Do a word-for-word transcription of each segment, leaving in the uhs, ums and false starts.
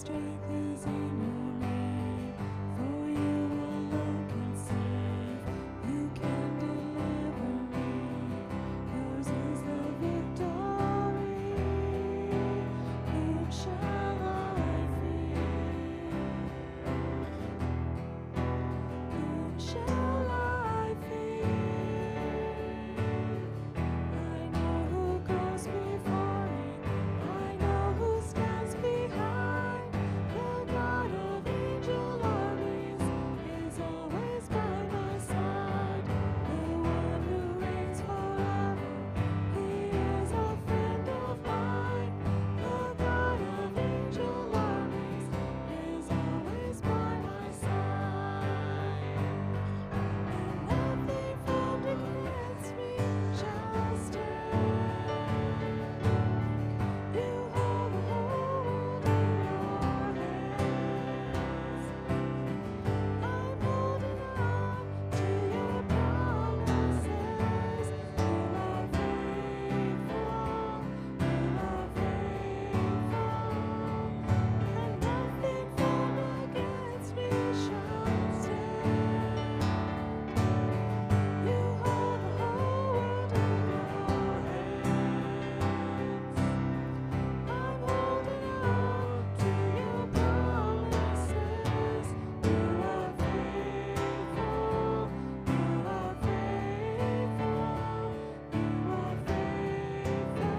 strength is in your name, for you alone can save. You can deliver me. Yours is the victory. Whom shall I fear? Whom shall I fear? I know who goes before me. I know who stands behind. The God of angel armies is always by my side. The one who reigns forever, he is a friend of mine. The God of angel armies is always by my side. And nothing formed against me shall stand. You hold the whole world in your hands. I'm holding on to your promises. You are faithful. You are faithful. And nothing formed against me shall stand. You hold the whole world in your hands. I'm holding on to your promises. You are faithful. You are faithful. You are faithful.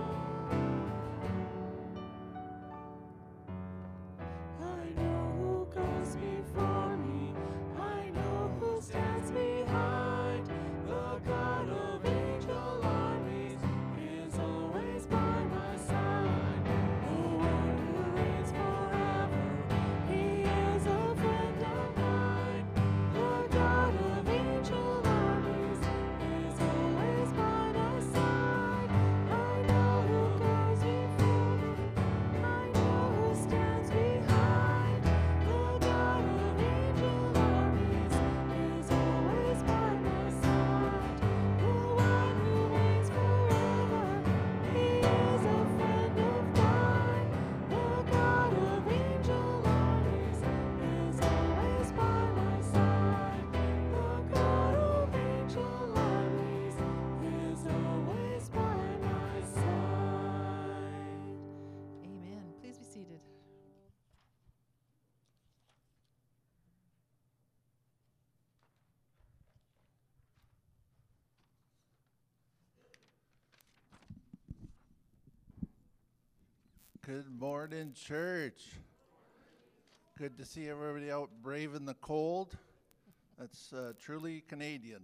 I know who goes before me. I know who stands behind. The God of angel armies is always by my side. The one who reigns forever, he is a friend of mine. The God of angel armies is always by my side. I know who goes before me. I know who stands behind. The God of angel armies is always by my side. The one who reigns forever, he is a friend of mine. The God of angel armies is always by my side. The God of angel armies is always by my side. Amen. Please be seated. Good morning, church. Good to see everybody out braving the cold. That's uh, truly Canadian.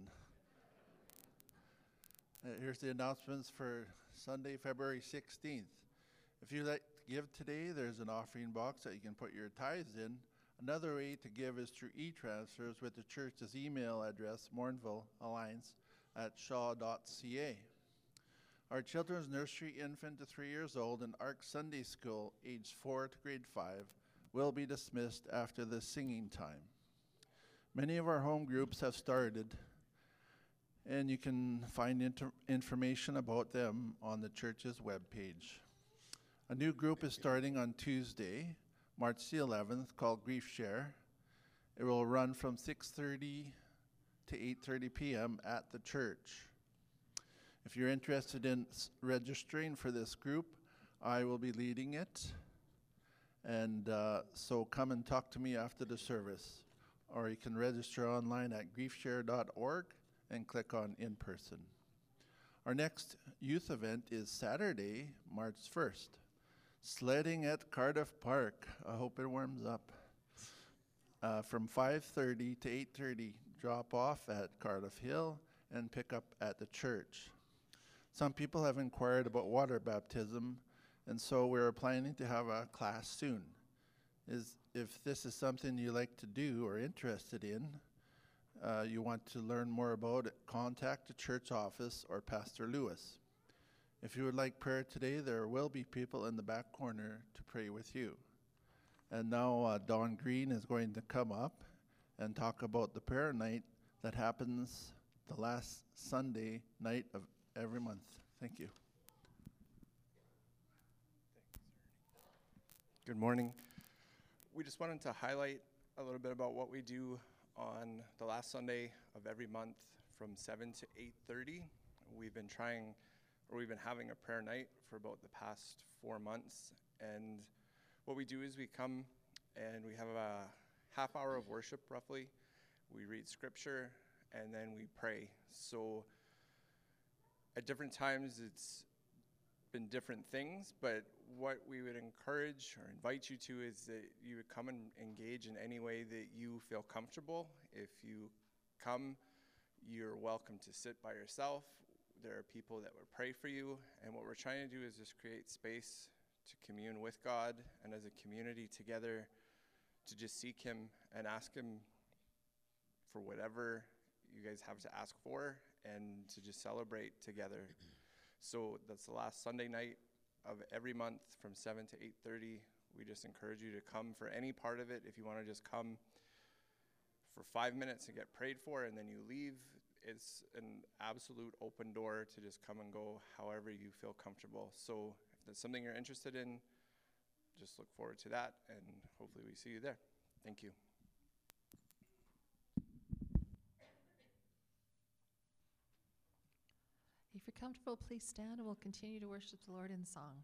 Uh, here's the announcements for Sunday, February sixteenth. If you'd like to give today, there's an offering box that you can put your tithes in. Another way to give is through e-transfers with the church's email address, Mourneville Alliance at shaw dot c a. Our children's nursery, infant to three years old, and ARC Sunday School, age four to grade five, will be dismissed after the singing time. Many of our home groups have started, and you can find inter- information about them on the church's webpage. A new group is starting on Tuesday, March the eleventh, called Grief Share. It will run from six thirty to eight thirty p.m. at the church. If you're interested in s- registering for this group, I will be leading it. And uh, so come and talk to me after the service. Or you can register online at grief share dot org and click on in person. Our next youth event is Saturday, March first. Sledding at Cardiff Park. I hope it warms up. Uh, from five thirty to eight thirty, drop off at Cardiff Hill and pick up at the church. Some people have inquired about water baptism, and so we're planning to have a class soon. Is if this is something you like to do or interested in, uh, you want to learn more about it, contact the church office or Pastor Lewis. If you would like prayer today, there will be people in the back corner to pray with you. And now uh, Don Green is going to come up and talk about the prayer night that happens the last Sunday night of every month. Thank you. Good morning. we just wanted to highlight a little bit about what we do on the last Sunday of every month from seven to eight thirty. We've been trying, or we've been having a prayer night for about the past four months. And what we do is we come and we have a half hour of worship roughly. We read scripture and then we pray. So at different times it's been different things, but what we would encourage or invite you to is that you would come and engage in any way that you feel comfortable. If you come, you're welcome to sit by yourself. There are people that would pray for you, and what we're trying to do is just create space to commune with God and as a community together to just seek him and ask him for whatever you guys have to ask for and to just celebrate together. So that's the last Sunday night of every month from seven to eight thirty. We just encourage you to come for any part of it. If you want to just come for five minutes and get prayed for and then you leave, it's an absolute open door to just come and go however you feel comfortable. So if that's something you're interested in, just look forward to that, and hopefully we see you there. Thank you. If you're comfortable, please stand and we'll continue to worship the Lord in song.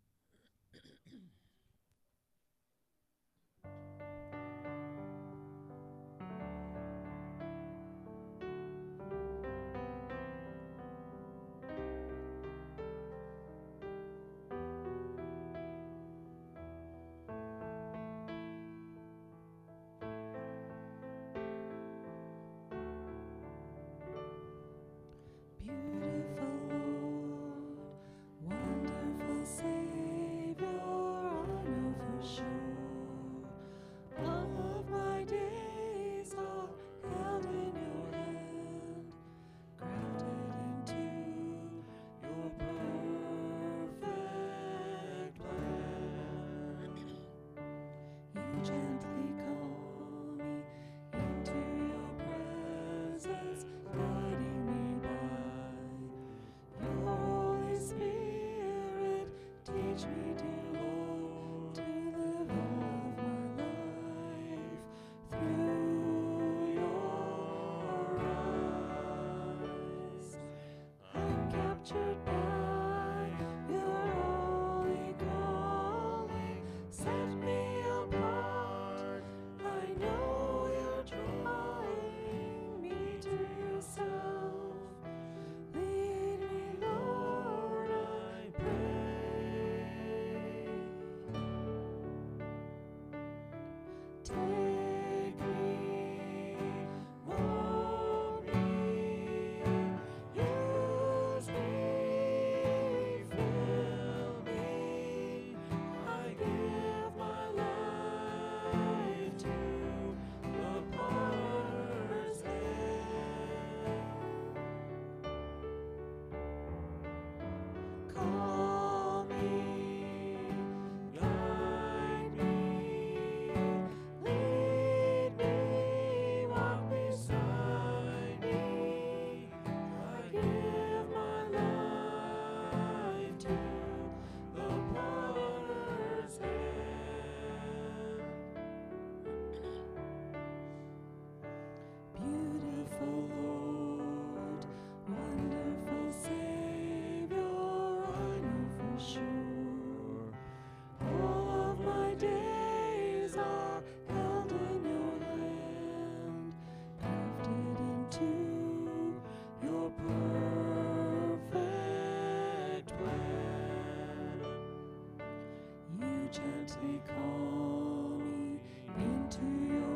Gently call me into your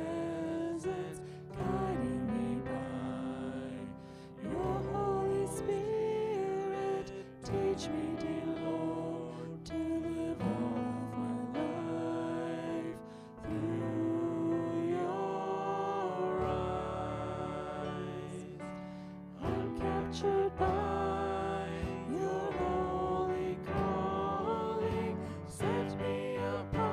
presence, guiding me by your Holy Spirit. Teach me, dear Lord, to live all of my life through your eyes. I'm captured by your holy calling. Set me apart.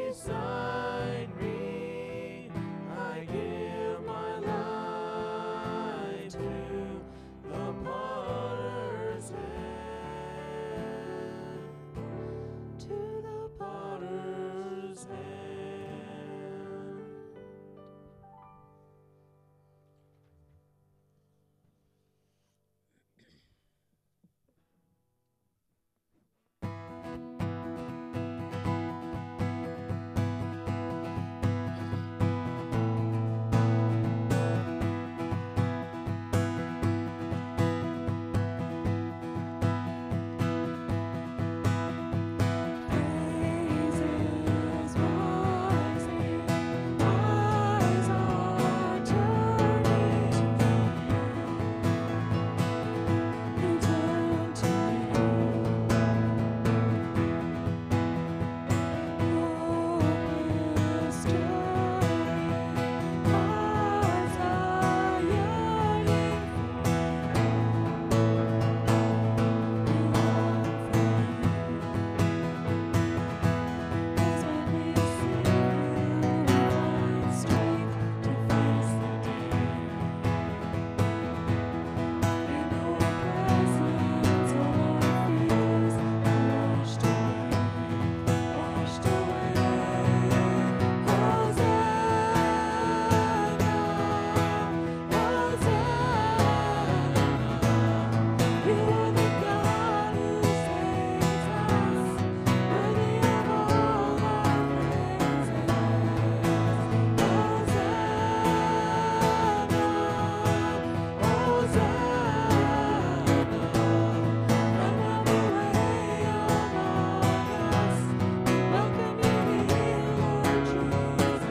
beside me. I give my life to the potter's hand, to the potter's hand. Praises rising, eyes are turning to you. We turn to you. Hope is stirring, hearts are yearning for you. We long for you. As when we see you, we find strength to face the day. In your presence, all our fears are washed away, washed away. Hosanna, Hosanna. You are the God who saves us, worthy of all our praises. Hosanna, Hosanna. Come on the way among us. Welcome you here, Lord Jesus.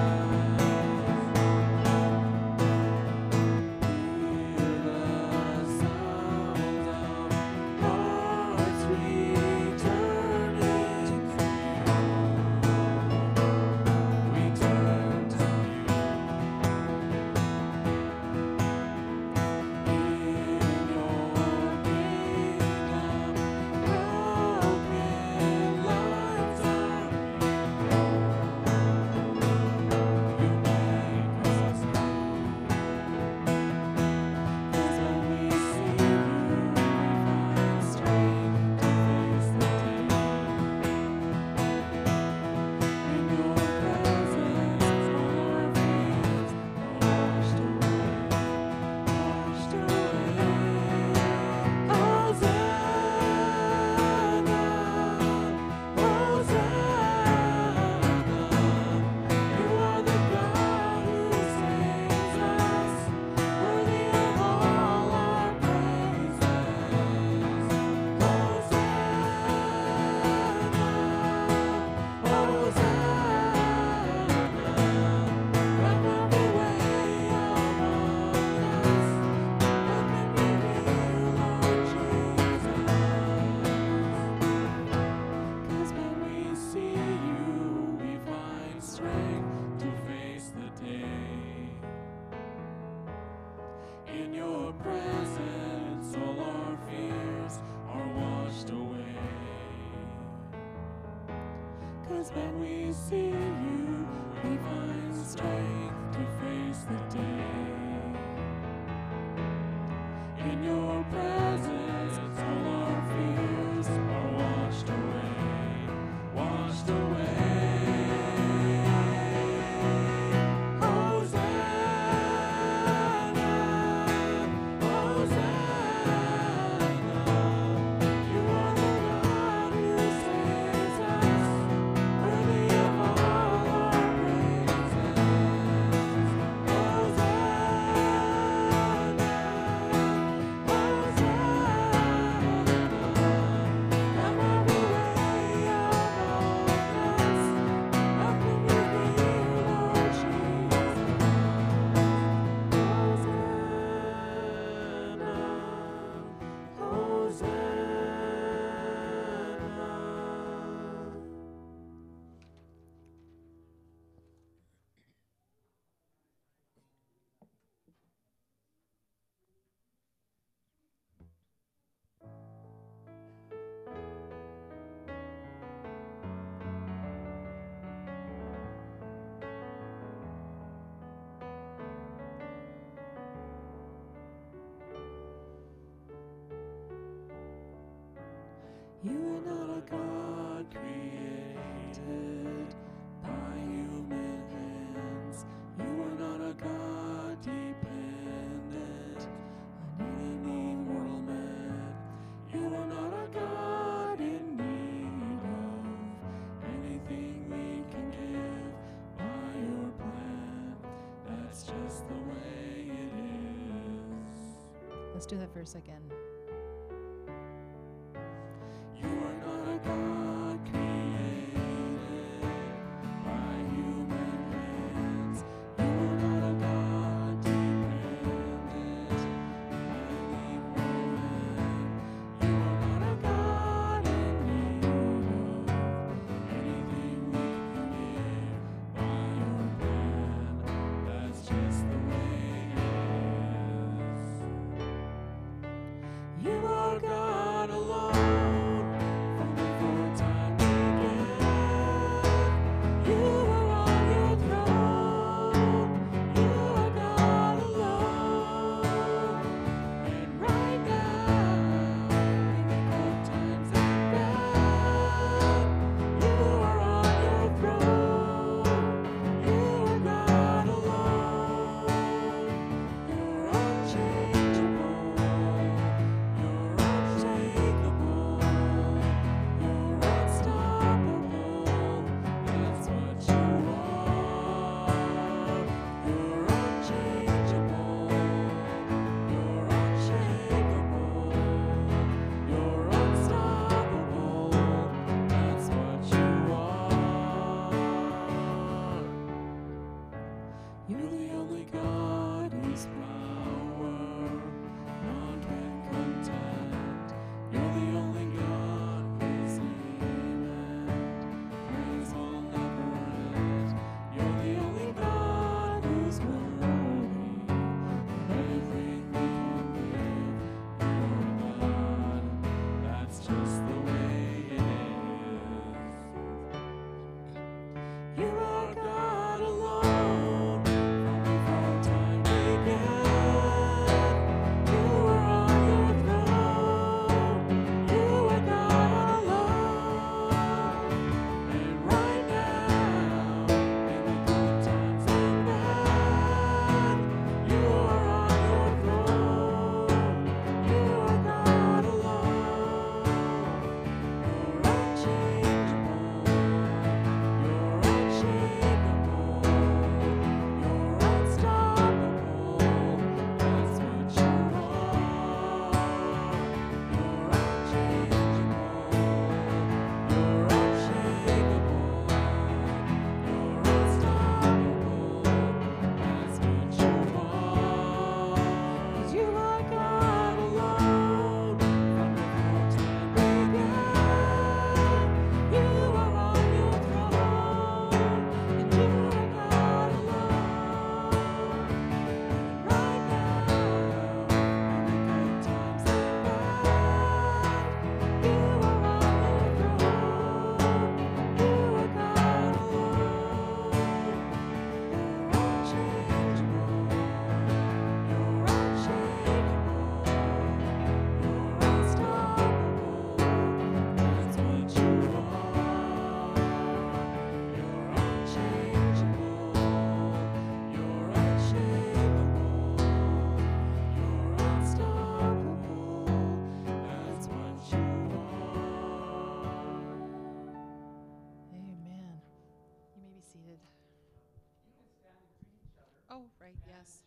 Hear the sounds of hearts returning to you. We turn to you. In your kingdom, broken lives are you make us new. 'Cause when we see you, we find strength to face the day. In your presence, all our fears are washed away, washed away. Hosanna, Hosanna. You are the God who saves us, worthy of all our praises. Hosanna, Hosanna. Come on the way among us. Welcome you here, Lord Jesus. 'Cause when we see you, we find strength to face the day. In your presence, all our fears are washed away. 'Cause when we see you, we find strength to face the day. In your presence, all our fears are washed away, washed away. Hosanna, Hosanna. You are the God who saves us, worthy of all our praises. Hosanna, Hosanna. You are not a God created by human hands. You are not a God dependent on any mortal man. You are not a God in need of anything we can give by your plan. That's just the way it is. Let's do that verse again. You are not a God created by human hands. You are not a God dependent on any mortal man. You are not a God in need of anything we can give by your plan. That's just the way it is. You are God alone from before time began. You are on your throne. You are God alone. And right now, in the good times and bad, you are on your throne. You are God alone. You're unchangeable. You're unshakable. You're unstoppable. That's what you are. You're unchangeable. You're unshakable. You're unstoppable. That's what you are. You're the only God whose power none can contend. You're the only God whose name and praise will never end. You're the only God who's worthy of everything we can give. You're a God, that's just the way it is. You are God alone from before time began. You are on your throne. You are God alone. And right now, in the good times and bad, you are on your throne. You are God alone. You're unchangeable. You're unshakable. You're unstoppable. That's what you are. You're unchangeable. You're unshakable. You're unstoppable. That's what you are. 'Cause you are God alone from before time began. You are on your throne, and you are God alone. And right now, in the good times and bad, you are on your throne. You are God alone. You're unchangeable. You're unshakable. You're unstoppable. That's what you are. You're unchangeable. You're unshakable. You're unstoppable. That's what you are. Amen. You may be seated. Oh, right, yes.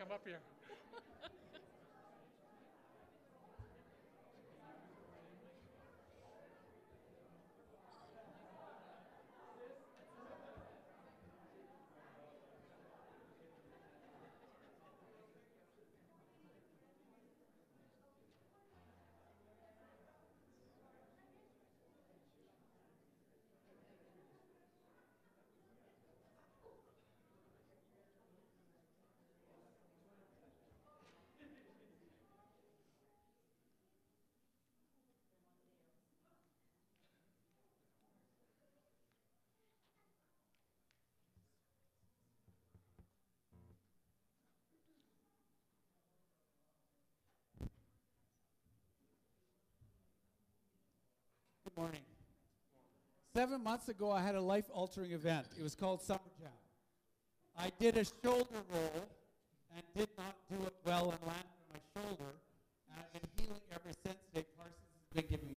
come up here. Good morning. Seven months ago, I had a life-altering event. It was called Summer Jam. I did a shoulder roll and did not do it well and landed on my shoulder. And I've been healing ever since. Dave Parsons has been giving me